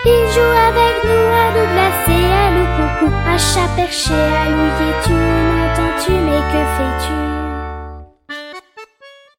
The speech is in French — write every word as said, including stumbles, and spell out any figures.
Il joue avec nous à loup glacé, à loup coucou, à chat perché, à loup tu m'entends-tu, mais que fais-tu?